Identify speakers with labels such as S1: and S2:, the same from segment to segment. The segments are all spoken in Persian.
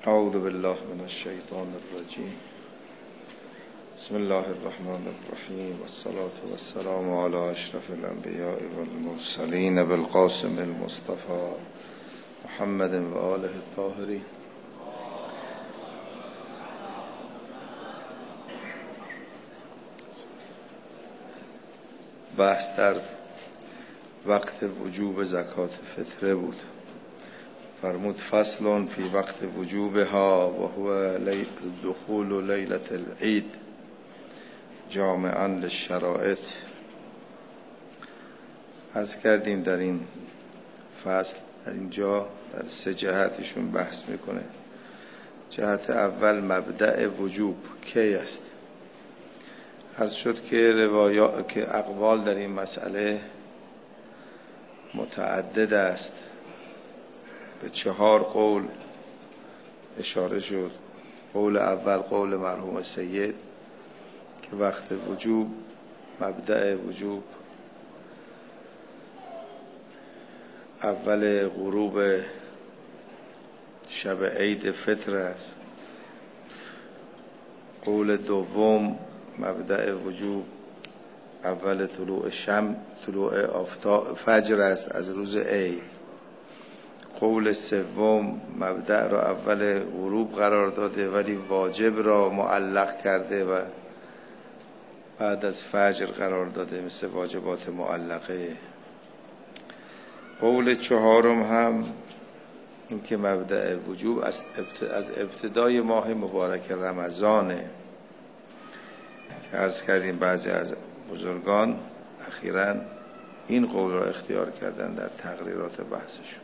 S1: اعوذ بالله من الشیطان الرجیم. بسم الله الرحمن الرحیم والصلاة والسلام علی اشرف الانبیاء والمرسلین بالقاسم المصطفى محمد و آله الطاهرین. بحث در وقت وجوب زکات فطره بود. فرمود فصل فی وقت وجوبها و هو دخول لیلة العید جامعا للشرائط. عرض کردیم در این فصل در اینجا در سه جهتشون بحث میکنه. جهت اول مبدأ وجوب کی است. عرض شد که اقوال در این مسئله متعدد است. به 4 قول اشاره شد. قول اول قول مرحوم سید که وقت وجوب، مبدأ وجوب اول غروب شب عید فطر است. قول دوم مبدأ وجوب اول طلوع آفتاب فجر است از روز عید. قول سوم مبدأ را اول غروب قرار داده ولی واجب را معلق کرده و بعد از فجر قرار داده، مثل واجبات معلقه. قول چهارم هم این که مبدأ وجوب از ابتدای ماه مبارک رمضانه که عرض کردیم بعضی از بزرگان اخیراً این قول را اختیار کردن در تقریرات بحثشون.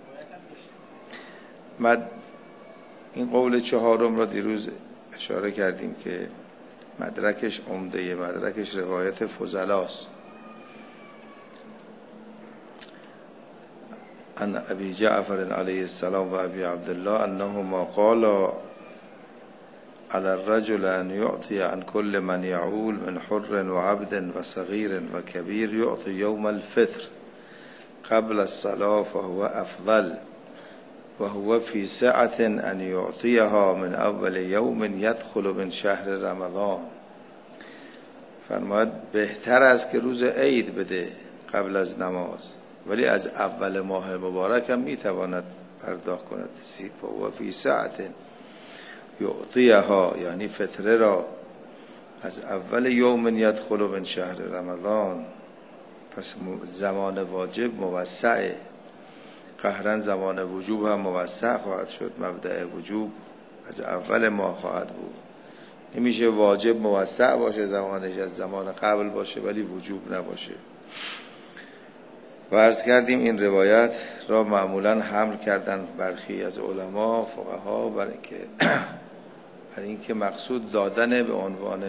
S1: این قول چهارم را دیروز اشاره کردیم که مدرکش عمده، مدرکش روایت فضلاست. ان ابی جعفر علیه السلام و ابی عبدالله انهما قالا على الرجل ان يعطي عن كل من يعول من حر و عبد و صغیر و کبیر يعطي يوم الفطر قبل الصلاة فهو افضل و هو فی سعة ان یعطیها من اول یوم یدخل من شهر رمضان. فرماید بهتر است که روز عید بده قبل از نماز، ولی از اول ماه مبارک هم میتواند پرداخت کند. و هو فی سعة یعطیها یعنی فطره را از اول یوم یدخل من شهر رمضان. پس زمان واجب موسعه، قهرن زمان وجوب هم موسع خواهد شد. مبدأ وجوب از اول ماه خواهد بود. نمیشه واجب موسع باشه زمانش از زمان قبل باشه ولی وجوب نباشه. و عرض کردیم این روایت را معمولا حمل کردن برخی از علما فقها برای اینکه مقصود دادن به عنوان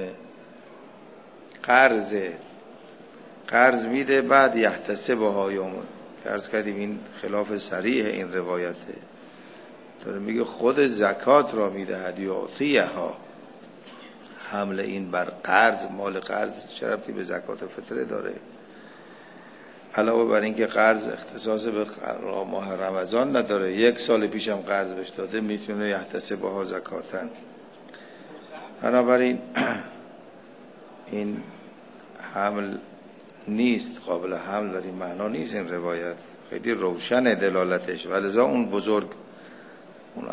S1: قرض میده بعد یحتسبها یوم. عرض کردیم این خلاف صریح این روایته. داره میگه خود زکات را میدهد یعطیها. حمل این بر قرض، مال قرض چه ربطی به زکات فطره داره؟ علاوه بر این که قرض اختصاص به ماه رمضان نداره، 1 سال پیشم قرض بهش داده میتونه یحتسبها زکاتن. بنابراین این حمل نیست، قابل حمل در این معنا نیست. این روایت خیلی روشن دلالتش و لذا اون بزرگ اون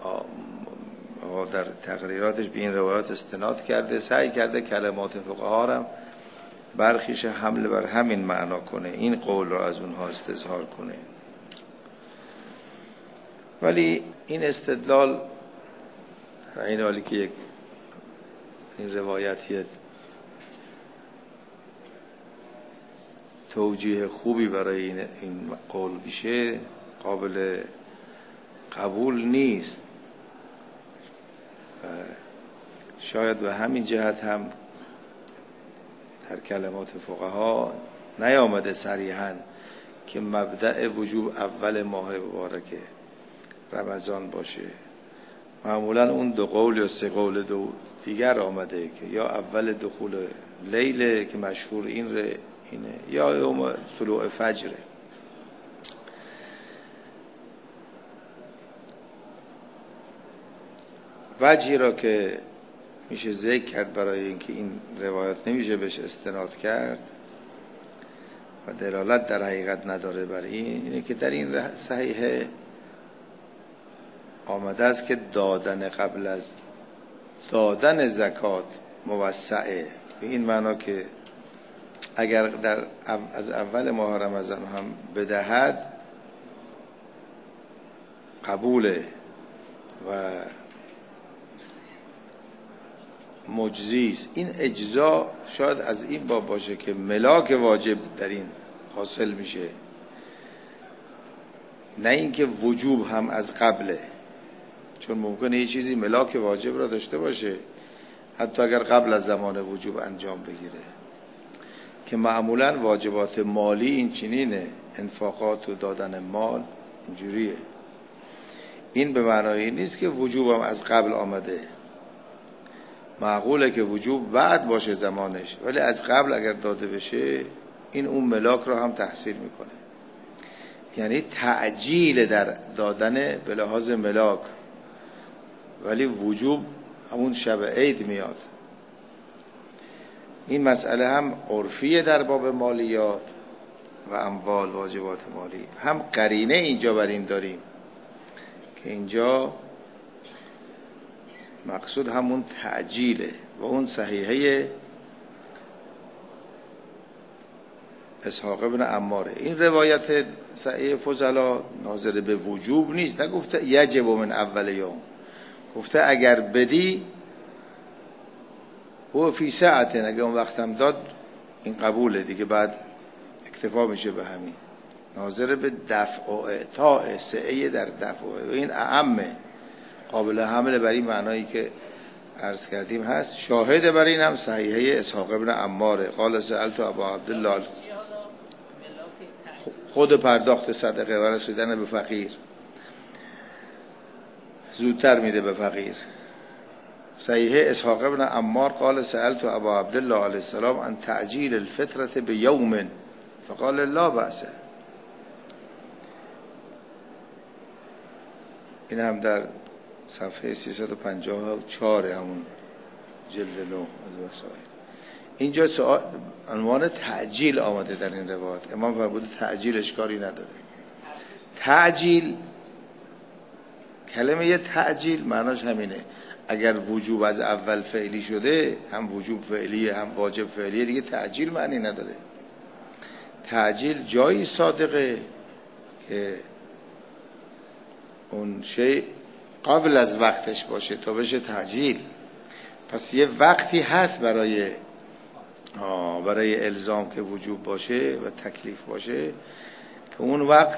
S1: در تقریراتش به این روایات استناد کرده، سعی کرده کلمات فقها را برخیش حمل بر همین معنا کنه، این قول را از اونها استظهار کنه. ولی این استدلال در این حالی که این روایتی توجیه خوبی برای این قول میشه، قابل قبول نیست. شاید به همین جهت هم در کلمات فقها نیامده صریحاً که مبدأ وجوب اول ماه مبارک رمضان باشه. معمولا اون 2 قول یا 3 قول دیگر آمده که یا اول دخول لیل که مشهور اینه یا یوم طلوع فجره. وجهی را که میشه ذکر کرد برای اینکه این روایت نمیشه بهش استناد کرد و دلالت در حقیقت نداره بر اینه که در این صحیحه آمده است که دادن قبل از دادن زکات موسعه، به این معنا که اگر از اول ماه رمضان هم بدهد قبوله و مجزیست. این اجزا شاید از این باب باشه که ملاک واجب در این حاصل میشه، نه اینکه وجوب هم از قبله، چون ممکنه یه چیزی ملاک واجب را داشته باشه حتی اگر قبل از زمان وجوب انجام بگیره، که معمولا واجبات مالی این چنینه، انفاقات و دادن مال اینجوریه. این به معنای نیست که وجوب هم از قبل آمده، معقوله که وجوب بعد باشه زمانش، ولی از قبل اگر داده بشه این اون ملاک رو هم تحصیل میکنه. یعنی تعجیل در دادن به لحاظ ملاک، ولی وجوب همون شب عید میاد. این مسئله هم عرفیه در باب مالیات و اموال، واجبات مالی، هم قرینه اینجا بر این داریم که اینجا مقصود همون تعجیله و اون صحیحه اسحاق ابن عماره. این روایت صحیح فضلا ناظر به وجوب نیست، نگفته یجب من اول یوم، گفته اگر بدی هو فی ساعته، اگه اون وقتم داد این قبوله دیگه، بعد اکتفا میشه به همین. ناظر به دفع و اعطاء، سعی در دفع و این اعمه، قابل حمل بر این معنایی که عرض کردیم هست. شاهد بر این هم صحیحه اسحاق ابن عماره قال سألت ابا عبدالله، خود پرداخت صدقه و رسیدن به فقیر، زودتر میده به فقیر. صحیحه اسحاق ابن عمار قال سألت ابا عبدالله علیه السلام عن تعجیل الفطرة بیوم فقال لا بأس. این هم در صفحه 354 همون جلد 9 از وسائل. اینجا عنوان تعجیل آمده در این روایت. امام فرموده تعجیل اشکالی نداره. تعجیل، کلمه تعجیل معناش همینه، اگر وجوب از اول فعلی شده، هم وجوب فعلیه هم واجب فعلیه، دیگه تعجیل معنی نداره. تعجیل جایی صادقه که اون شی قبل از وقتش باشه تا بشه تعجیل. پس یه وقتی هست برای الزام که وجوب باشه و تکلیف باشه، که اون وقت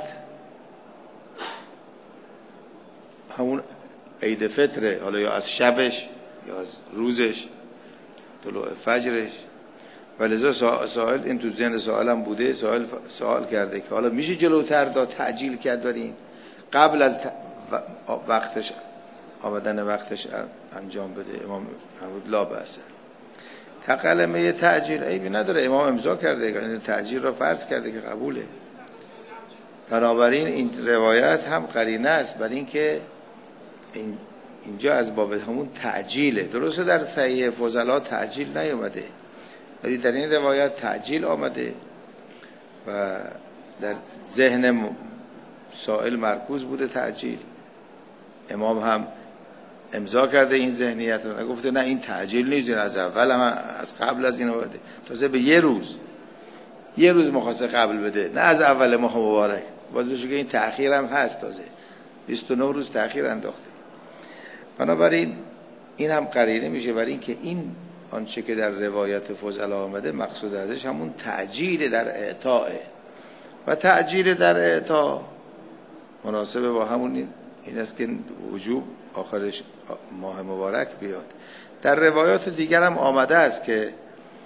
S1: همون عید فطره، حالا یا از شبش یا از روزش، طلوع فجرش. ولذا سائل، این تو ذهن سائلم بوده، سوال کرده که حالا میشه جلوتر داد، تعجیل کرد برین قبل از وقتش، آمدن وقتش انجام بده. امام فرمود لا بأس. کلمه تعجیل عیبی نداره، امام امضا کرده، یعنی تعجیل را فرض کرده که قبوله. بنابراین این روایت هم قرینه است بر این که اینجا از باب همون تعجیله. درسته در صحیح فضلا تعجیل نیومده، ولی در این روایت تعجیل آمده و در ذهن سائل مرکوز بوده تعجیل. امام هم امضا کرده این ذهنیت رو، نگفته نه این تعجیل نیست، از اول هم از قبل از این اومده، تازه به یه روز مخواست قبل بده، نه از اول ماه مبارک. باز بشه که این تأخیر هم هست، تازه 29 روز تأخیر انداخته. بنابراین این هم قرینه میشه برای این که این آنچه که در روایت فضلا آمده مقصود ازش همون تعجیل در اعطاء، و تعجیل در اعطاء مناسبه با همون این است که وجوب آخرش ماه مبارک بیاد. در روایات دیگر هم آمده است که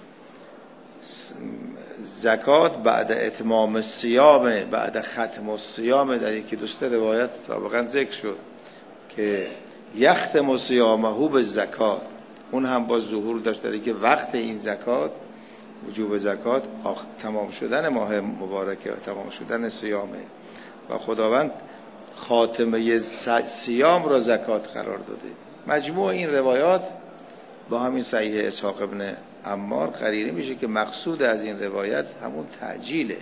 S1: زکات بعد اتمام الصیام، بعد ختم الصیام، در یکی دوست روایت سابقا ذکر شد که یختم صیامه بالزکات، اون هم با ظهور داشت در که وقت این زکات، وجوب زکات تمام شدن ماه مبارکه و تمام شدن صیامه، و خداوند خاتمه صیام را زکات قرار داده. مجموع این روایات با همین صحیح اسحاق ابن عمار قرینه میشه که مقصود از این روایت همون تعجیله.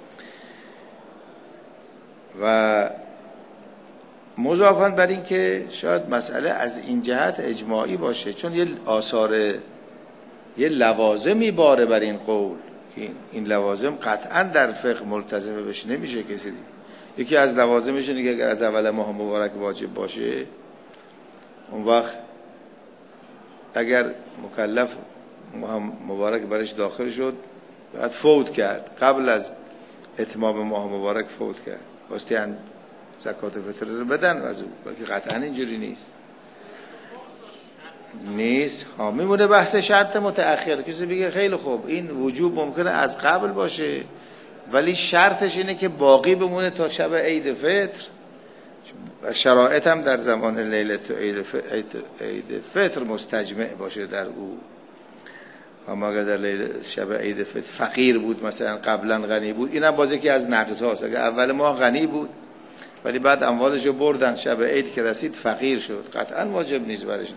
S1: و مضافاً بر این که شاید مسئله از این جهت اجماعی باشه، چون یه آثار، یه لوازمی باره بر این قول که این لوازم قطعاً در فقه ملتزمه بشه نمیشه کسی دید. یکی از لوازمش اینه که اگر از اول ماه مبارک واجب باشه، اون وقت اگر مکلف ماه مبارک برش داخل شد بعد فوت کرد، قبل از اتمام ماه مبارک فوت کرد، باستی زکات فطر رو بدن از او، که قطعا اینجوری نیست ها. میمونه بحث شرط متأخر. کسی بگه خیلی خوب این وجوب ممکنه از قبل باشه ولی شرطش اینه که باقی بمونه تا شب عید فطر. شرایط هم در زمان لیلت عید فطر مستجمع باشه در او. اما اگر در شب عید فطر فقیر بود، مثلا قبلا غنی بود، اینم بازی که از نقض هاست. اگر اول ماه غنی بود ولی بعد اموالشو بردن، شب عید که رسید فقیر شد، قطعا واجب نیست برش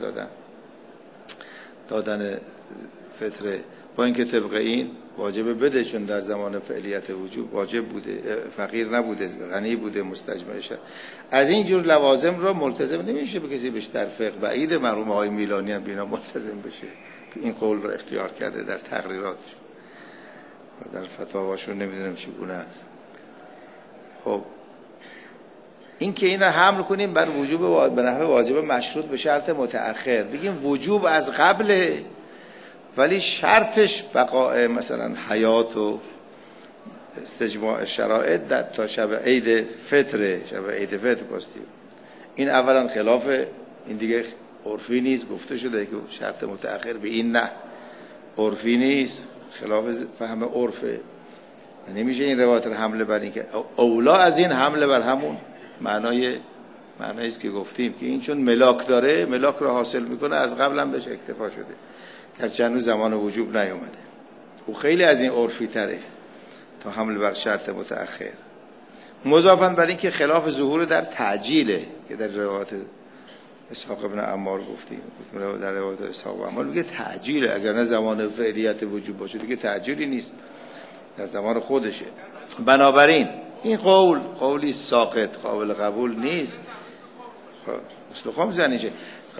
S1: دادن فطره، با اینکه طبق این واجب بده، چون در زمان فعلیت وجوب واجب بوده، فقیر نبوده، غنی بوده، مستجمع شد. از این جور لوازم رو ملتزم نمیشه به کسی، بهش در فقه بعید مرحوم های میلانی هم بینا ملتزم بشه که این قول رو اختیار کرده در تقریراتش و در فتاواشون، نمیدونم چگونه است. خب این که اینا حمل کنیم بر وجوب به نحو واجب مشروط به شرط متأخر، بگیم وجوب از قبله ولی شرطش بقاء مثلا حیات و استجماع شرایط تا شب عید فطره، شب عید فطر باستی. این اولا خلاف این دیگه عرفی نیست، گفته شده که شرط متأخر به این نه عرفی نیست، خلاف فهم عرفه. نمیشه این روایت رو حمله بر این که اولا از این حمله بر همون معنایی است که گفتیم که این چون ملاک داره، ملاک رو حاصل میکنه، از قبل هم بهش اکتفا شده، گرچه هنوز زمان وجوب نیومده. او خیلی از این عرفی تره تا حمل بر شرط متأخر. مضافاً بر این که خلاف ظهور در تعجیله که در روایت اسحاق ابن عمار گفتیم، در روایت اسحاق ابن عمار میگه تعجیله، اگر نه زمان فعلیت وجوب باشه دیگه تعجیلی نیست، در زمان خودشه. بنابراین این قولی ساقط، قابل قبول نیست. مصطلح زنیشه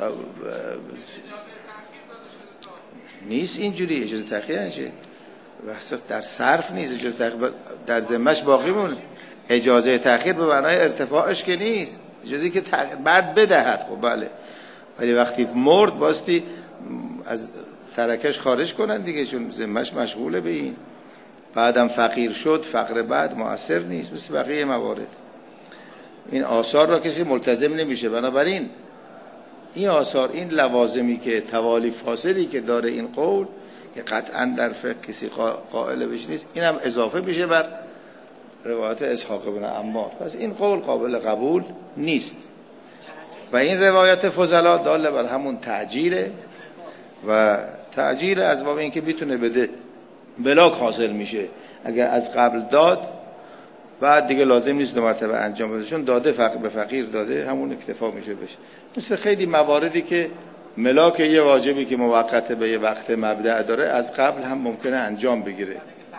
S1: نیست، اینجوری اجازه تأخیر نشه، در صرف نیست، اجازه تأخیر در ذمه‌اش باقی مونه. اجازه تأخیر به معنای ارتفاعش که نیست، اجازه که بعد بدهد. خب بله، ولی وقتی مرد باستی از ترکش خارج کنن دیگه، چون ذمه‌اش مشغوله به این. بعدم فقیر شد، فقر بعد مؤثر نیست مثل بقیه موارد. این آثار را کسی ملتزم نمیشه. بنابراین این آثار، این لوازمی که توالی فاصلی که داره این قول که قطعا در فقه کسی قائل بهش نیست، اینم اضافه میشه بر روایت اسحاق بن عمار. پس این قول قابل قبول نیست و این روایت فضلا داله بر همون تعجیله و تعجیل از باب این که میتونه بده، بلاک حاصل میشه. اگر از قبل داد بعد دیگه لازم نیست دو مرتبه انجام بده، چون داده به فقیر داده، همون اکتفا میشه بشه. مثل خیلی مواردی که ملاک یه واجبی که موقت به یه وقت مبدأ داره از قبل هم ممکنه انجام بگیره.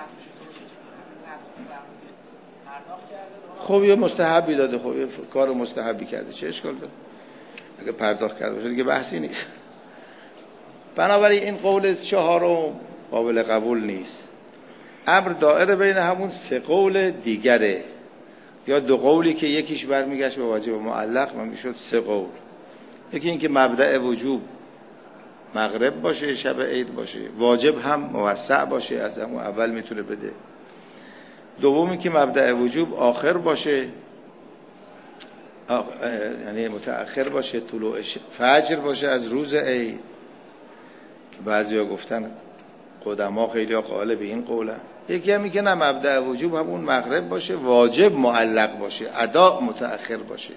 S1: خب یه مستحبی داده، خب یه کار مستحبی کرده، چه اشکال داره؟ اگه پرداخت کرده باشه دیگه بحثی نیست. بنابراین این قول چهارم قابل قبول نیست. امر دائره بین همون سه قول دیگره، یا دو قولی که یکیش برمیگشت به واجب معلق و میشد سه قول. یکی این که مبدأ وجوب مغرب باشه، شب عید باشه، واجب هم موسع باشه، از همون اول میتونه بده. دومی که مبدأ وجوب آخر باشه، یعنی متأخر باشه، طلوع فجر باشه از روز عید، که بعضیا گفتن قدما خیلی قائل به این قوله. یکی هم میگه نه، مبدأ وجوب همون مغرب باشه، واجب معلق باشه، ادا متأخر باشه.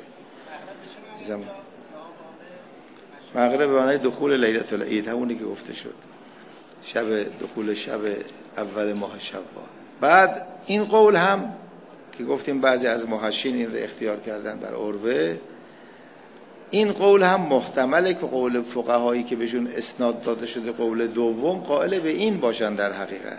S1: مغرب به معنی دخول لیلة العید، همونی که گفته شد، دخول شب اول ماه شوال. بعد این قول هم که گفتیم بعضی از محشین این رو اختیار کردن بر عروه، این قول هم محتمله که قول فقهایی که بهشون اسناد داده شده قول دوم قائل به این باشن در حقیقت،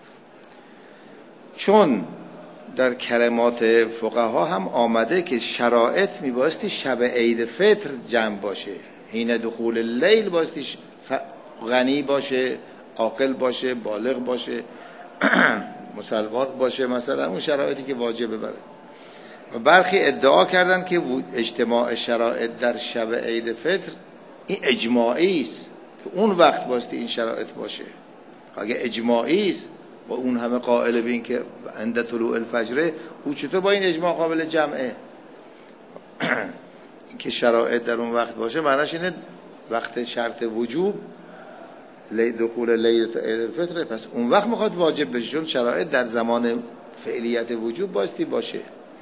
S1: چون در کلمات فقها هم آمده که شرایط میبایستی شب عید فطر جمع باشه، حین دخول اللیل بایستی غنی باشه، عاقل باشه، بالغ باشه، مسلمان باشه، مثلا اون شرایطی که واجبه بره. و برخی ادعا کردن که اجتماع شرایط در شب عید فطر این اجماعی است که اون وقت بایستی این شرایط باشه. اگه اجماعی است و اون همه قائل به این که عند طلوع الفجر، او چطور با این اجماع قابل جمعه؟ که شرایط در اون وقت باشه معناش اینه وقت شرط وجوب دخول لیلة عید الفطر، پس اون وقت میخواد واجب بشه، چون شرایط در زمان فعلیت وجوب بایستی باشه.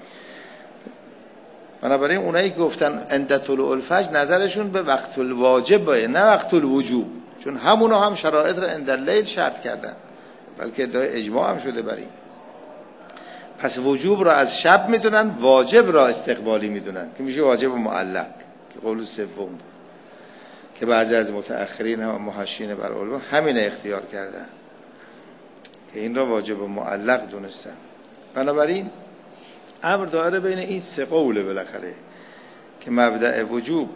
S1: بنابراین اونایی که گفتن عند طلوع الفجر نظرشون به وقت الواجب باشه نه وقت الوجوب، چون همونا هم شرایط را عند اللیل شرط کردن، بلکه ادعای اجماع هم شده بر این. پس وجوب را از شب میدونن، واجب را استقبالی میدونن که میشه واجب معلق که قول سوم، که بعضی از متأخرین هم محشین بر علما همین اختیار کردن که این را واجب معلق دونستن. بنابراین امر داره بین این سه قوله بالاخره که مبدأ وجوب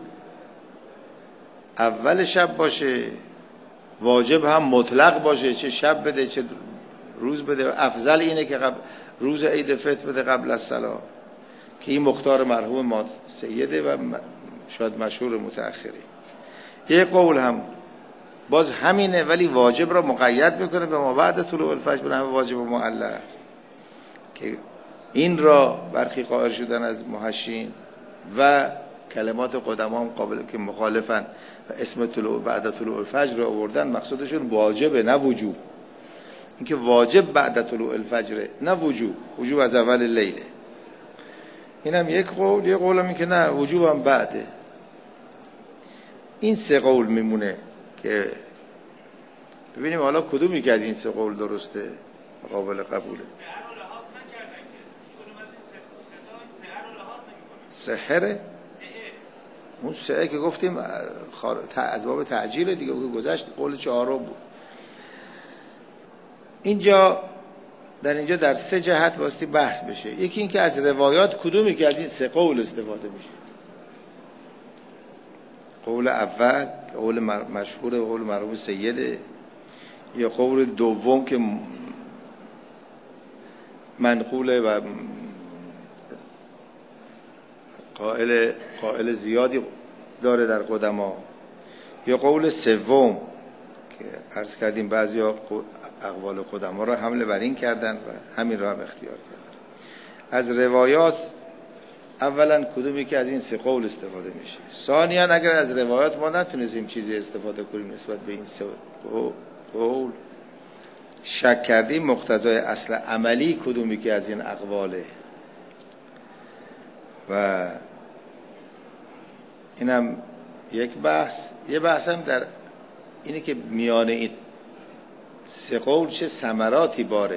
S1: اول شب باشه، واجب هم مطلق باشه، چه شب بده چه روز بده. افضل اینه که روز عید فطر بده قبل از صلاة، که این مختار مرحوم ما سیده و شاید مشهور متأخری. یه قول هم باز همینه ولی واجب را مقید میکنه به ما بعد طلوع الفجر، به همه واجب معلق، که این را برخی قائل شدن از محشین و کلمات قدما هم قابل که مخالفن و اسم طلوع بعد طلوع الفجر را آوردن، مقصودشون واجبه نه وجوب. اینکه واجب بعد طلوع الفجر نه وجوب، وجوب از اول لیله. اینم یک قول. یک قول هم این که نه وجوب هم بعده. این سه قول میمونه که ببینیم حالا کدومی که از این سه قول درسته قابل قبوله. سحره اون سحره که گفتیم از باب تعجیل دیگه که گذشت، قول چهارم بود. اینجا در سه جهت واسطی بحث بشه. یکی این که از روایات کدومی که از این سه قول استفاده میشه. قول اول قول مشهور قول مرحوم سیده، یا قول دوم که منقوله و قائل زیادی داره در قدما، یا قول سوم که عرض کردیم بعضی اقوال قدما را حمل بر این کردن و همین را هم اختیار کردن. از روایات اولا کدومی که از این سه قول استفاده میشه. ثانیا اگر از روایات ما نتونستیم چیزی استفاده کنیم نسبت به این سه قول، شک کردیم مقتضای اصل عملی کدومی که از این اقواله. و اینم یک بحث. یه بحث هم در اینه که میان این سه قول چه ثمراتی باره،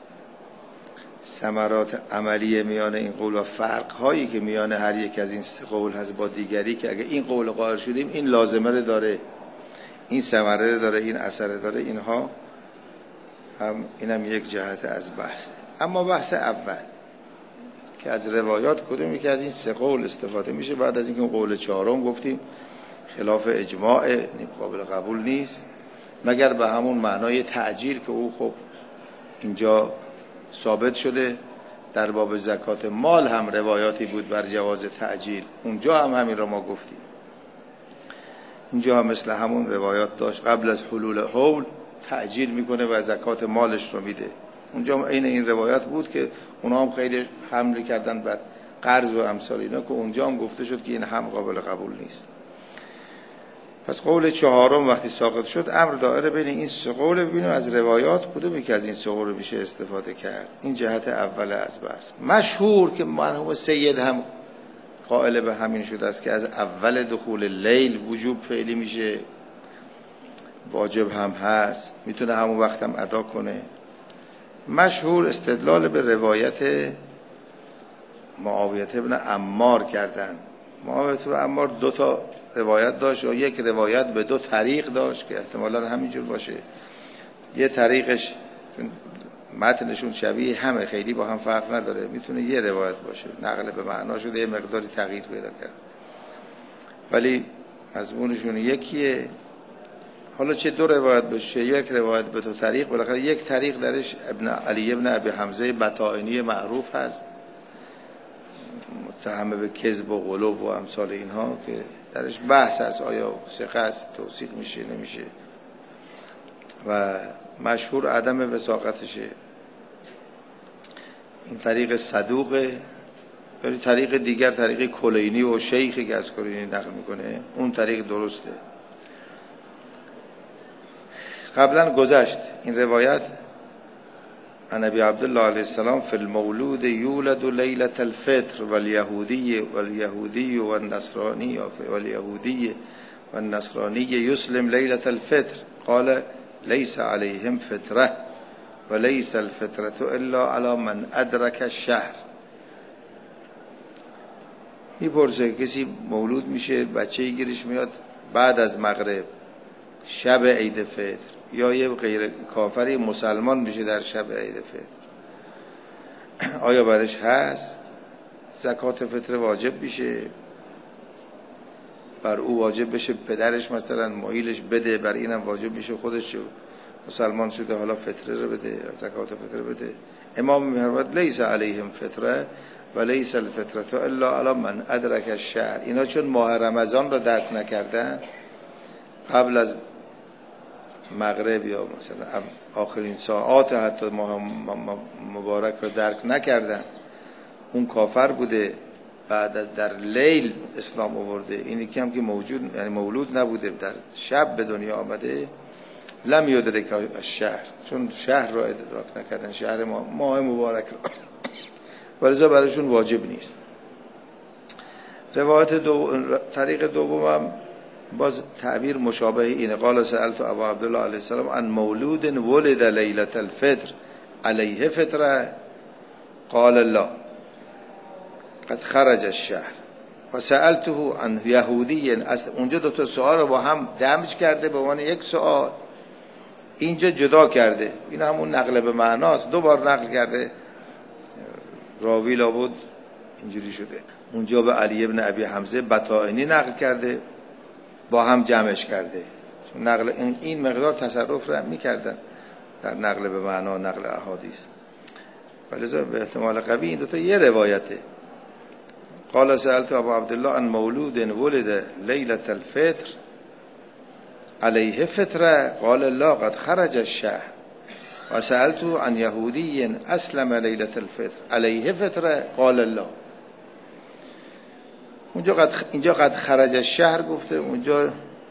S1: ثمرات عملی میان این قول و فرق هایی که میان هر یک از این سه قول هست با دیگری، که اگه این قول قائل شدیم این لازمه رو داره، این ثمره رو داره، این اثر رو داره، اینها هم اینم یک جهت از بحث. اما بحث اول که از روایات کدومی که از این سه قول استفاده میشه، بعد از اینکه قول چهارم گفتیم خلاف اجماع قابل قبول نیست مگر به همون معنای تعجیل که او خب اینجا ثابت شده. در باب زکات مال هم روایاتی بود بر جواز تعجیل، اونجا هم همین رو ما گفتیم. اینجا هم مثل همون روایات داشت قبل از حلول حول تعجیل میکنه و زکات مالش رو میده. اونجا این روایات بود که اونا هم خیلی حمل کردن بر قرض و امثال اینا، که اونجا هم گفته شد که این هم قابل قبول نیست. پس قول چهارم وقتی ساقط شد امر دائره بین این سه قول، ببینیم از روایات کدومی که از این سه قول میشه استفاده کرد. این جهت اول از بحث. مشهور که مرحوم سید هم قائل به همین شده است که از اول دخول لیل وجوب فعلی میشه، واجب هم هست، میتونه همون وقت هم ادا کنه. مشهور استدلال به روایت معاویه ابن عمار کردن محمد ابن عمار 2 تا روایت داشت و یک روایت به 2 طریق داشت که احتمالاً همینجور باشه. یه طریقش متنشون شبیه همه، خیلی با هم فرق نداره، میتونه یه روایت باشه، نقل به معنا شده، یه مقداری تغییر پیدا کرد، ولی مضمونشون یکیه. حالا چه 2 روایت باشه، یک روایت به 2 طریق، بالاخره یک طریق درش علی ابن ابی حمزه بطائنی معروف هست، متهم به کذب و غلو و امثال اینها، که درش بحث هست آیا ثقه است، توثیق میشه نمیشه، و مشهور عدم وثاقتشه. این طریق صدوقه. ولی طریق دیگر، طریق کلینی و شیخی که از کلینی نقل میکنه، اون طریق درسته. قبلا گذشت این روایت عن ابی عبدالله علیه السلام فی المولود یولد لیلة الفطر والیهودی والنصرانی یسلم لیلة الفطر قال لیس علیهم فطره ولیس الفطرة الا علی من ادرک الشهر. میپرسه کسی مولود میشه، بچه گیرش میاد بعد از مغرب شب عید فطر، یا یه غیر کافری مسلمان میشه در شب عید فطر، آیا برش هست زکات فطر واجب میشه؟ بر او واجب بشه پدرش مثلا مایلش بده، بر اینم واجب میشه خودش مسلمان شده حالا فطره رو بده، زکات فطر بده؟ امام میفرماید لیس علیهم فطره و لیس الفطرة الا علی من ادرک الشهر. اینا چون ماه رمضان رو درک نکردن، قبل از مغرب یا مثلا آخرین ساعات حتی ماه مبارک رو درک نکردن، اون کافر بوده، بعد در لیل اسلام آورده، اینی که هم که موجود یعنی مولود نبوده، در شب به دنیا آمده، لم یدرک الشهر، چون شهر رو ادراک نکردن، شهر ماه مبارک رو، ولذا برایشون واجب نیست. روایت طریق دومم باز تعبیر مشابه اینه. قال سألت ابا عبدالله علیه السلام عن مولود ولد لیلة الفطر علیه فطره قال لا قد خرج الشهر و سألته عن یهودی. اونجا 2 تا سوال رو با هم دمج کرده به عنوان یک سوال، اینجا جدا کرده. این همون نقل به معناست، 2 بار نقل کرده، راوی لابد اینجوری شده. اونجا به علی ابن ابی حمزه بطائنی نقل کرده، با هم جمعش کرده، چون نقل این مقدار تصرف رو میکردن در نقل به معنا، نقل احادیث، ولذا به احتمال قوی این 2 تا یه روایته. قال سألت ابو عبدالله عن مولود ولد لیلة الفطر علیه فطره قال لا قد خرج الشهر و سألت عن یهودی اسلم لیلة الفطر علیه فطره قال لا. اینجا قد خرج الشهر گفته، اونجا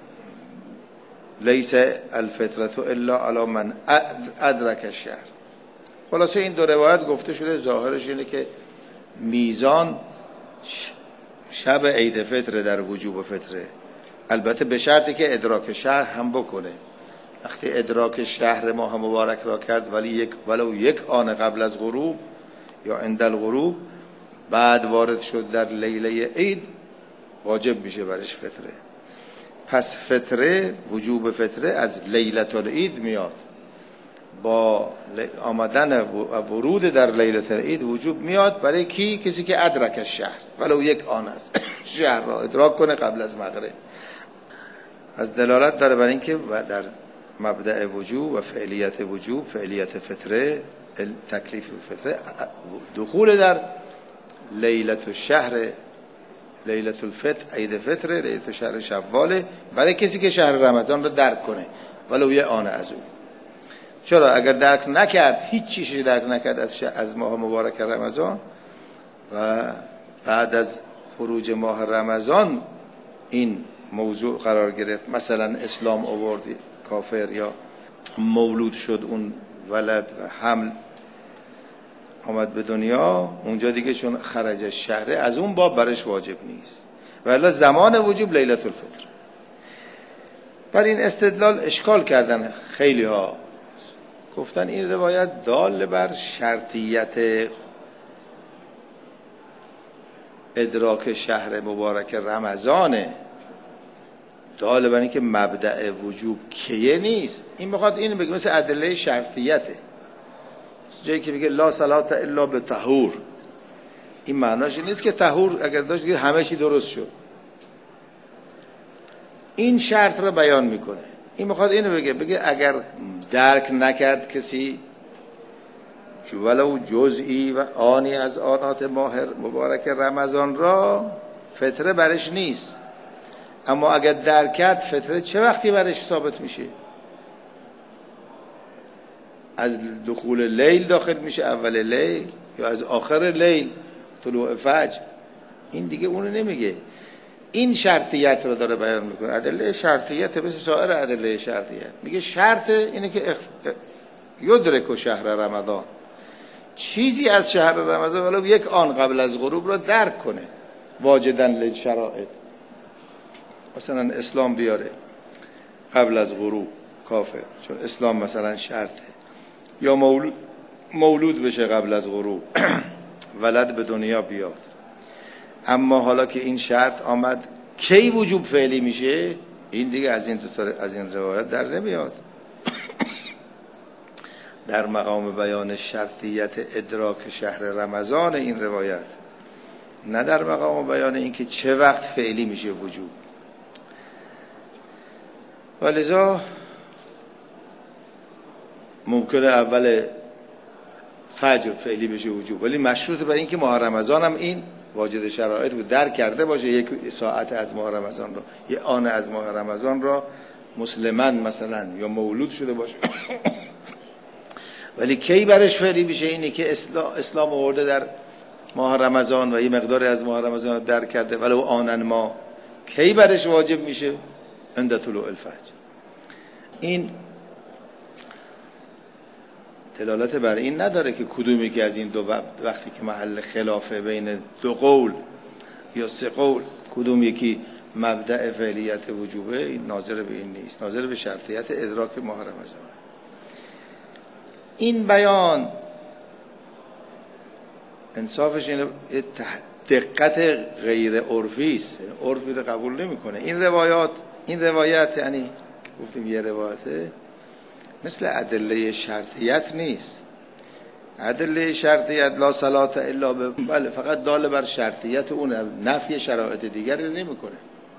S1: لیس الفطرة الا علی من ادرک الشهر. خلاصه این 2 روایت گفته شده، ظاهرش اینه که میزان شب عید فطر در وجوب فطره، البته به شرطی که ادراک شهر هم بکنه. وقتی ادراک شهر ماه مبارک را کرد ولی ولو یک آن قبل از غروب یا عند الغروب، بعد وارد شد در لیله عید، واجب میشه برش فطره. پس فطره، وجوب فطره از لیلة العید میاد، با آمدن و ورود در لیلة العید وجوب میاد برای کی؟ کسی که ادرک الشهر، ولو یک آن است شهر را ادراک کنه قبل از مغرب. از دلالت داره بر این که در مبدأ وجوب و فعلیت وجوب، فعلیت فطره، تکلیف فطره، دخول در لیلة الشهر، لیلة الفطر، عید فطر، لیلة شهر شواله، برای کسی که شهر رمضان رو درک کنه ولو یه آن از اون. چرا اگر درک نکرد، هیچ چیزی درک نکرد از ماه مبارک رمضان و بعد از خروج ماه رمضان این موضوع قرار گرفت، مثلا اسلام آورد کافر یا مولود شد اون ولد و حمل آمد به دنیا، اونجا دیگه چون خرج شهره از اون باب برش واجب نیست، ولی زمان وجوب لیلة الفطر. بر این استدلال اشکال کردن خیلی ها، گفتن این روایت دال بر شرطیت ادراک شهر مبارک رمضانه، دال بر این که مبدأ وجوب کیه نیست. این میخواد اینو بگه مثل ادله شرطیته، جایی که میگه لا صلاة الا بطهور، این معناش نیست که طهور اگر داشت که همه چی درست شد. این شرط رو بیان میکنه. این میخواد اینو بگه اگر درک نکرد کسی ولو جزئی و آنی از آنات ماه مبارک رمضان را، فطره برش نیست. اما اگر درک کرد فطره چه وقتی برش ثابت میشه؟ از دخول لیل داخل میشه، اول لیل یا از آخر لیل، طلوع فجر. این دیگه اونو نمیگه، این شرطیت رو داره بیان میکنه. ادله شرطیت مثل سایر ادله شرطیت. میگه شرط اینه که یدرک شهر رمضان، چیزی از شهر رمضان ولو یک آن قبل از غروب رو درک کنه، واجدن للشرائط. مثلا اسلام بیاره قبل از غروب کافر، چون اسلام مثلا شرطه. یا مولود بشه قبل از غروب، ولد به دنیا بیاد. اما حالا که این شرط آمد، کی وجوب فعلی میشه؟ این دیگه از این روایت در نمیاد. در مقام بیان شرطیت ادراک شهر رمضان این روایت، نه در مقام بیان این که چه وقت فعلی میشه وجوب. ولذا ممکنه اول فجر فعلی بشه وجوب، ولی مشروط بر این که ماه رمضان هم این واجد شرایط رو درک کرده باشه، یک ساعت از ماه رمضان رو، یک آن از ماه رمضان رو مسلمان مثلا یا مولود شده باشه. ولی کی برش فعلی بشه؟ اینی که اسلام آورده در ماه رمضان و یه مقداری از ماه رمضان رو درک کرده، ولو آنن ما، کی برش واجب میشه؟ عند طلوع الفجر. این دلالت بر این نداره که کدومی که از این دو وقتی که محل خلافه بین دو قول یا سه قول کدوم یکی مبدأ فعلیت وجوبه، این ناظر به این نیست، ناظر به شرطیت ادراک ماه رمضان. این بیان انصافش اینه، دقت غیر عرفی است، عرفی رو قبول نمیکنه. این روایت یعنی گفتیم یه روایته، مثل ادله شرطیت نیست. ادله شرطیت لا صلاة الا بله، فقط دال بر شرطیت اون، نفی شرایط دیگری نمیکنه.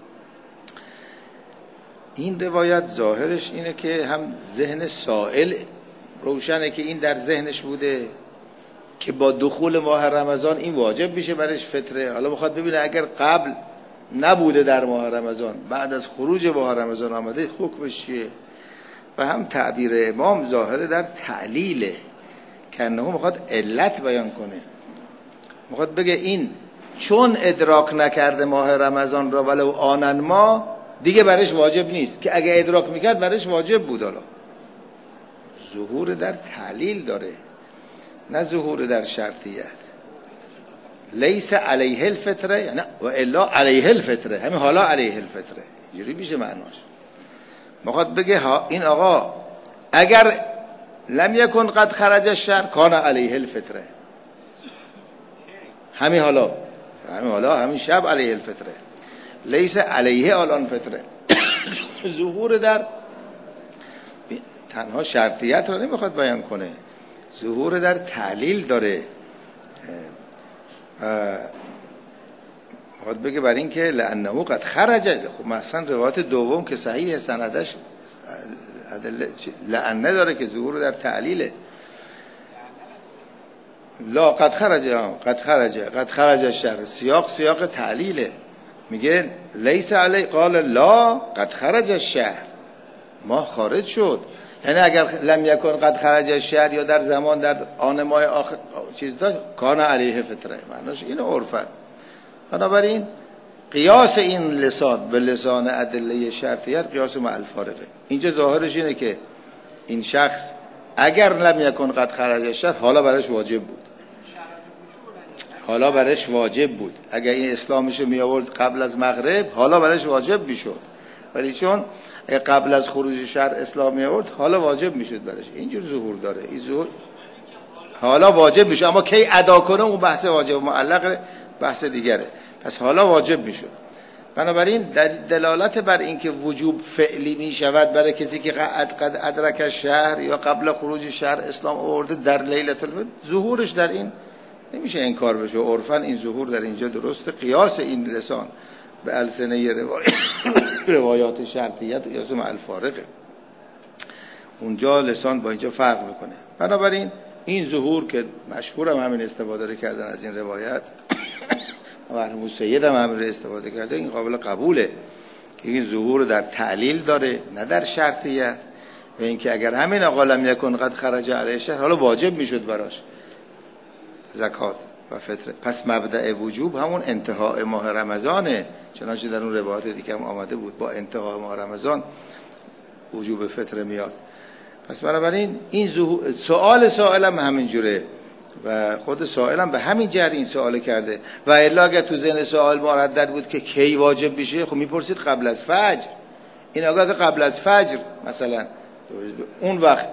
S1: این روایت ظاهرش اینه که هم ذهن سائل روشنه که این در ذهنش بوده که با دخول ماه رمضان این واجب میشه برش فطره. حالا میخواد ببینه اگر قبل نبوده در ماه رمضان، بعد از خروج ماه رمضان آمده، حکمش چیه؟ و هم تعبیر امام ظاهره در تعلیله، که انه میخواد علت بیان کنه. میخواد بگه این چون ادراک نکرده ماه رمضان را ولو آنن ما، دیگه برش واجب نیست، که اگه ادراک میکرد برش واجب بود. حالا ظهور در تعلیل داره، نه ظهور در شرطیت. لیس علیه الفطره یعنی و الا علیه الفطره، همین حالا علیه الفطره، اینجوری میشه معناش. میخواد بگه این آقا اگر لم یکن قد خرج الشهر کان علیه الفطره، همین حالا همین شب علیه الفطره، لیس علیه الان فطره. ظهور در تنها شرطیت رو نمیخواد بیان کنه، ظهور در تعلیل داره. میخواد بگه بر این که لانه قد خرج. خب مثلا روایت دوم که صحیح سندش لعنه داره که ظهور در تعلیله. لا قد خرج الشهر، سیاق تعلیله. میگه لیس علی، قال لا قد خرج الشهر، ماه خارج شد. یعنی اگر لم یکن قد خرج الشهر یا در زمان در آن ماه آخر چیز داشت، کان علیه فطره، معناش اینه عرفت. بنابراین قیاس این لسان به لسان ادله شرطیت قیاس مع الفارقه. اینجا ظاهرش اینه که این شخص اگر لم یکن قد خرج الشهر، حالا برش واجب بود، اگر این اسلامشو می آورد قبل از مغرب، حالا برش واجب میشد. ولی چون قبل از خروج شهر اسلام می آورد، حالا واجب میشد برش. اینجور ظهور داره، این ظهور حالا واجب میشه، اما کی ادا کنه اون بحث واجب معلق بحث دیگره. پس حالا واجب میشد. بنابراین دلالت بر اینکه وجوب فعلی می شود برای کسی که قد ادرک شهر یا قبل خروج شهر اسلام آورده در لیلة الفتر، ظهورش در این نمیشه انکار بشه. عرفاً این ظهور در اینجا درسته. قیاس این لسان به السنه روایات شرطیت قیاس مع الفارقه، اونجا لسان با اینجا فرق میکنه. بنابراین این ظهور که مشهورم همین استفاده کردن از این روایت مرحوم سید هم همین استفاده کرده، این قابل قبوله که این ظهور در تعلیل داره نه در شرطیت. و اینکه اگر همین آقا لم یکن قد خرج علیه شهر حالا واجب میشد براش زکات و فطره. پس مبدأ وجوب همون انتهای ماه رمضانه، چنانچه در اون روایات دیگه هم آمده بود با انتهای ماه رمضان وجوب فطره میاد. پس بنابراین این سوال سائلم همین جوره و خود سائلم به همین جهت این سوال کرده. و الا اگر تو ذهن سوال مردد بود که کی واجب بشه، خب میپرسید قبل از فجر. این آقا که قبل از فجر مثلا اون وقت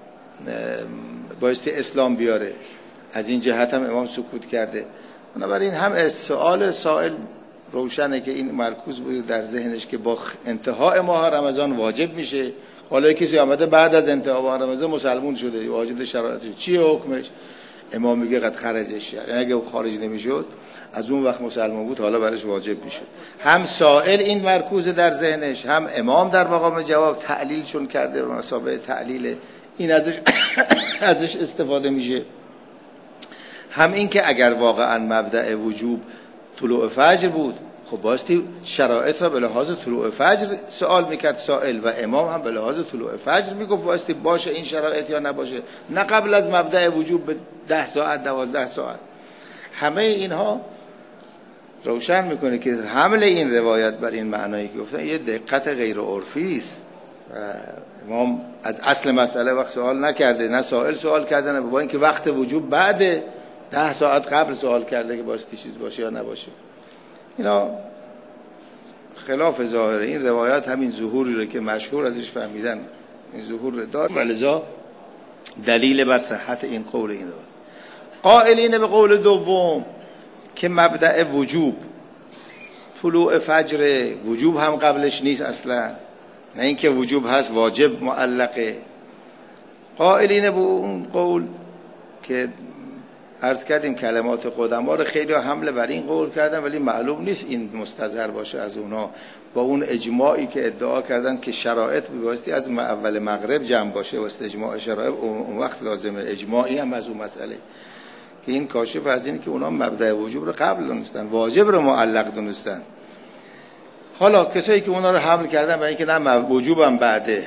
S1: بایستی اسلام بیاره، از این جهت هم امام سکوت کرده. بنابراین هم از سوال سائل روشنه که این مرکوز بود در ذهنش که با انتهای ماه رمضان واجب میشه. حالا کسی آمده بعد از انتهای ماه رمضان مسلمون شده، واجد شرایطش چیه حکمش؟ امام میگه قد خرجش، یعنی اگه خارج نمیشد از اون وقت مسلمان بود حالا برش واجب میشه. هم سائل این مرکوز در ذهنش، هم امام در مقام جواب تعلیل چون کرده و مسابقه تعلیل این ازش استفاده میشه. هم این که اگر واقعا مبدأ وجوب طلوع فجر بود، خب باستی شرایط را به لحاظ طلوع فجر سوال میکرد سائل و امام هم به لحاظ طلوع فجر میگفت باستی باشه این شرایط یا نباشه، نه قبل از مبدأ وجوب به 10 ساعت 12 ساعت. همه اینها روشن میکنه که حمل این روایت بر این معنایی که گفتن یه دقت غیر عرفی است. امام از اصل مسئله وقت سوال نکرده، نه سائل سوال کرده، نه با اینکه وقت وجوب بعد 10 ساعت قبل سوال کرده که باستی چیز باشه یا نباشه. اینا خلاف ظاهره. این روایت همین ظهوری رو که مشهور ازش فهمیدن این ظهور رو دار، ولذا دلیل بر صحت این قول این روایت. قائلین به قول دوم که مبدأ وجوب طلوع فجر، وجوب هم قبلش نیست اصلا، نه اینکه وجوب هست واجب معلقه. قائلین به اون قول که عرض کردیم کلمات قدما رو خیلی حمله بر این قول کردن، ولی معلوم نیست این مستظهر باشه از اونا با اون اجماعی که ادعا کردن که شرایط بایستی از اول مغرب جمع باشه، واسه اجماع شرایط اون وقت لازمه اجماعی هم از اون مسئله، که این کاشف از این که اونا مبدأ وجوب رو قبل دونستن، واجب رو معلق دونستن. حالا کسایی که اونا رو حمل کردن برای اینکه نه وجوب هم بعده،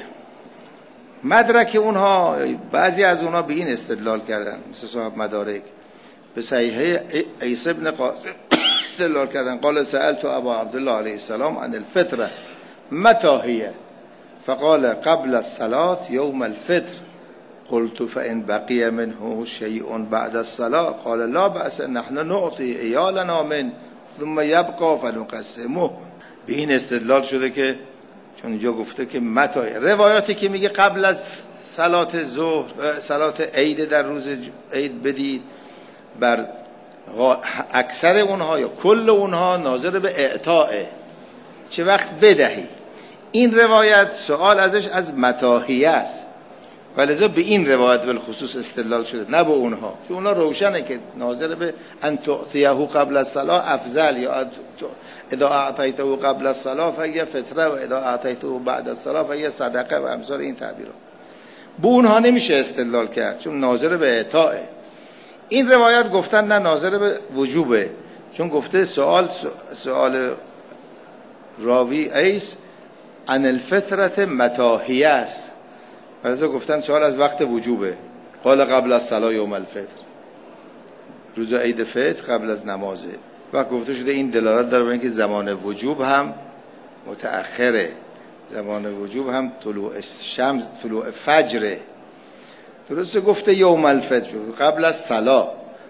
S1: مدرک اونها بعضی از اونها به این استدلال کردن، مثل صاحب مدارک به صحیحه عیسی بن قاسم استدلال کردن. قال سألت ابا عبدالله علیه السلام عن الفطره متى هي فقال قبل الصلاة يوم الفطر قلت فإن بقي منه شيء بعد الصلاة قال لا بأس نحن نعطي عيالنا من ثم يبقى فنقسمه. به این استدلال شده که چون اینجا گفته که متى، روایاتی که میگه قبل از صلات ظهر صلات عید در روز عید بدید، بر اکثر اونها یا کل اونها ناظر به اعطاء، چه وقت بدهی. این روایت سوال ازش از متاهیه است، ولذا به این روایت بالخصوص استدلال شده، نه به اونها، چون اونها روشنه که ناظر به ان تعطیه قبل الصلاه افضل، یا اذا اعطیته قبل الصلاه فهي فطره و اذا اعطیته بعد الصلاه فهي صدقه و امثال این تعبیرها. به اونها نمیشه استدلال کرد چون ناظر به اعطائه. این روایت گفتن نه ناظر به وجوبه، چون گفته سوال راوی ایس عن الفطره متاهیه است، ولذا گفتن سوال از وقت وجوبه. قال قبل الصلاه یوم الفطر، روز عید فطر قبل از نمازه. و گفته شده این دلالت داره بر اینکه زمان وجوب هم متأخره، زمان وجوب هم طلوع شمس طلوع فجره. درسته گفته یوم الفطر قبل از صلاه،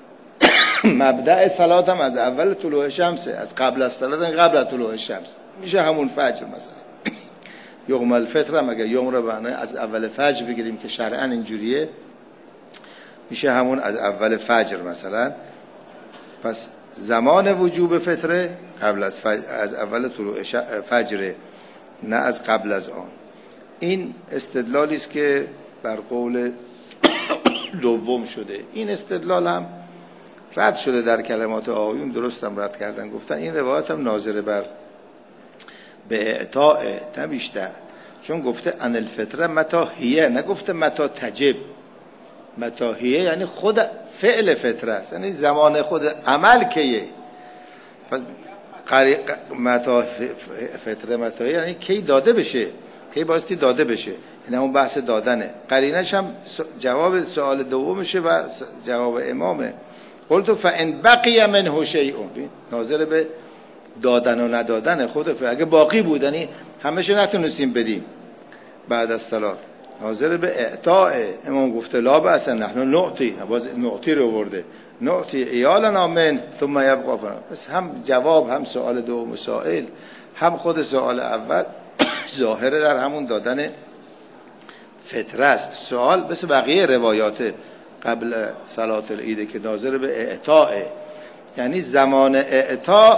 S1: مبدأ صلات هم از اول طلوع شمسه، از قبل از صلات قبل از طلوع شمس میشه همون فجر. مثلا یوم الفطر هم اگر یوم رو معنای از اول فجر بگیریم که شرعاً اینجوریه، میشه همون از اول فجر مثلا. پس زمان وجوب فطره قبل از اول طلوع فجر، نه از قبل از آن. این استدلالی است که بر قول دوم شده. این استدلال هم رد شده در کلمات آقایون، درست هم رد کردن، گفتن این روایت هم ناظر بر به اعطاء نه بیشتر، چون گفته ان الفطره متا هیه، نگفته متا تجب. متا هیه یعنی خود فعل فطره است، یعنی زمان خود عمل کیه. پس متا فطره متا هیه یعنی کی داده بشه، کی بایستی داده بشه، این همون بحث دادنه. قرینش هم جواب سوال دومشه و جواب امامه. قلت فان بقی منه شیء، ناظر به دادن و ندادن خود اگه باقی بود، یعنی همه‌شو نتونستیم بدیم بعد از صلات، ناظر به اعطاء. امام گفته لا بأس نحن نعطی، باز نعطی رو برده، نعطی عیالنا من ثم یبقى فنا. پس هم جواب، هم سوال دوم سائل، هم خود سوال اول ظاهره در همون دادن فطره است. سوال مثل بقیه روایات قبل صلات العید که ناظر به اعطاء، یعنی زمان اعطاء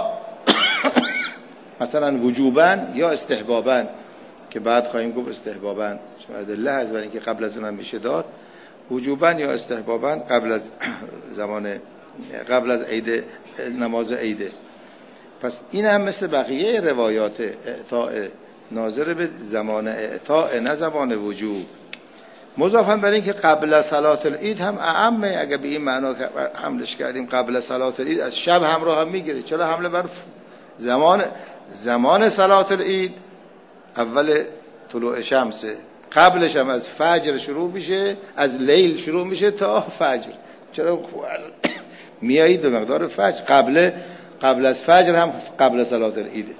S1: مثلا وجوباً یا استحباباً، که بعد خواهیم گفت استحباباً چون ادله هست برای اینکه قبل از اونم میشه داد، وجوباً یا استحباباً قبل از زمان، قبل از عید، نماز عیده. پس این هم مثل بقیه روایات اعطاء، ناظر به زمان اعطاء نه زمان وجوب. مضافاً بر این که قبل از صلات العید هم اعمه، اگه به این معنا حملش کردیم قبل از صلات العید از شب همراه هم میگیره. چرا حمله بر زمان صلات العید اول طلوع شمسه، قبلش هم از فجر شروع میشه، از لیل شروع میشه تا فجر. چرا از میایید به مقدار فجر، قبل از فجر هم قبل از صلات العید،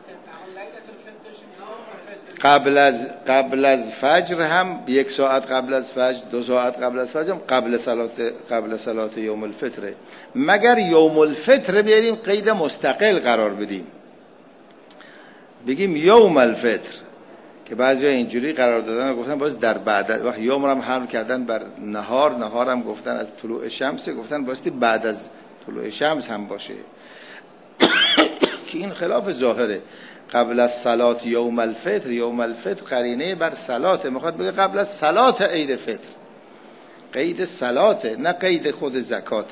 S1: قبل از فجر هم 1 ساعت قبل از فجر، 2 ساعت قبل از فجر هم قبل صلات یوم الفطر. مگر یوم الفطر بیاریم قید مستقل قرار بدیم، بگیم یوم الفطر، که بعضی اینجوری قرار دادن و گفتن باز در بعد وقت یوم رو هم حمل کردن بر نهار هم گفتن از طلوع شمس، گفتن باستی بعد از طلوع شمس هم باشه که این خلاف ظاهره. قبل از صلات یوم الفطر قرینه بر صلات، میخواد بگه قبل از صلات عید فطر، قید صلاته نه قید خود زکات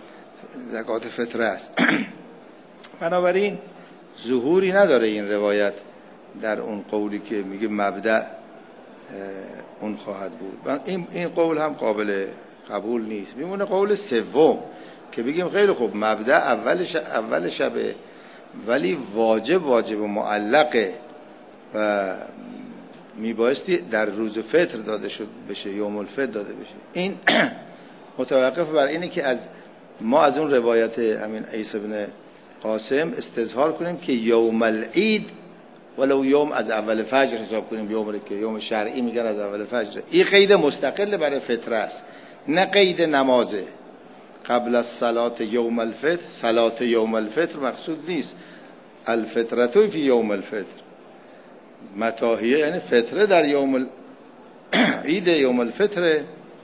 S1: فطر است. بنابراین ظهوری نداره این روایت در اون قولی که میگه مبدأ اون خواهد بود. این قول هم قابل قبول نیست. میمونه قول سوم که بگیم خیلی خوب مبدأ اول شبه، ولی واجب و معلقه و میبایستی در روز فطر داده بشه، یوم الفطر داده بشه. این متوقف بر اینه که ما از اون روایت همین عیسی بن قاسم استظهار کنیم که یوم العید ولو یوم از اول فجر حساب کنیم، یوم که یوم شرعی میگن از اول فجر. این قید مستقل برای فطر است، نه قید نمازه. قبل از صلات یوم الفطر، صلات یوم الفطر مقصود نیست، الفطرتو فی یوم الفطر، متاهیه یعنی فطره در یوم عید یوم الفطر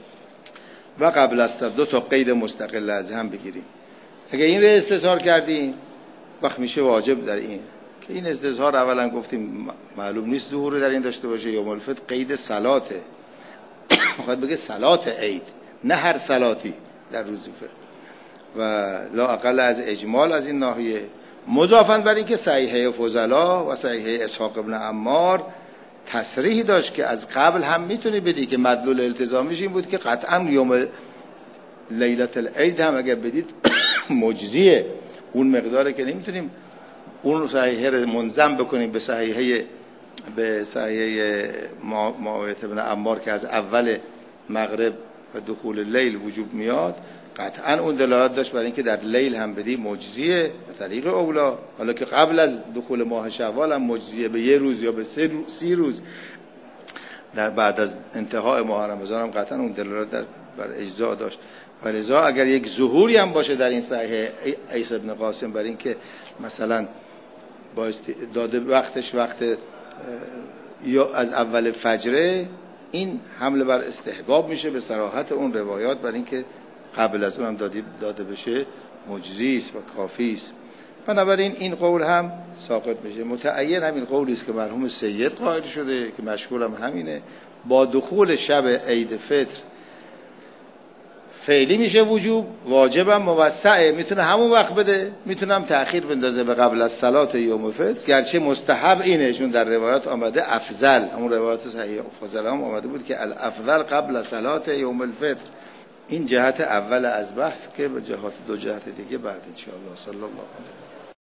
S1: و قبل از 2 تا قید مستقل از هم بگیریم. اگه این رو استظهار کردیم وقت میشه واجب در این، که این استظهار اولا گفتیم معلوم نیست ظهور در این داشته باشه. یوم الفطر قید صلاته، میخواد بگه صلات عید، نه هر صلاتی در روز فطر، و لا اقل از اجمال از این ناحیه. مضافاً بر این که صحیحه فضلا و صحیحه اسحاق ابن عمار تصریح داشت که از قبل هم میتونی بدی، که مدلول التزامیش این بود که قطعا یوم لیلت العید هم اگر بدید مجزیه، اون مقداره که نمیتونیم اون صحیحه رو منظم بکنیم به صحیحه معاویه ابن عمار که از اول مغرب و دخول لیل وجوب میاد. قطعا اون دلالت داشت برای اینکه در لیل هم بدی مجزیه به طریق اولا، حالا که قبل از دخول ماه شوال هم مجزیه به 1 روز یا به 30 روز در بعد از انتهای ماه رمضان هم قطعا اون دلالت بر اجزا داشت. ولذا اگر یک ظهوری هم باشه در این صحیح عیسی ابن قاسم برای اینکه مثلا داده وقتش وقت یا از اول فجره، این حمله بر استحباب میشه به صراحت اون روایات برای اینکه قبل از اون هم داده بشه مجزی است و کافی است. بنابراین این قول هم ساقط میشه. متعین همین قولی است که مرحوم سید قائل شده که مشهورم همینه، با دخول شب عید فطر فعلی میشه وجوب، واجبم موسعه، میتونه همون وقت بده، میتونم تأخیر بندازه به قبل از صلات یوم فطر، گرچه مستحب اینه، چون در روایات آمده افضل، همون روایات صحیح فاضل هم آمده بود که الافضل قبل صلات یوم الفطر. این جهت اول از بحث که به جهات دو جهت دیگه بعد ان شاء الله. صلی الله علیه و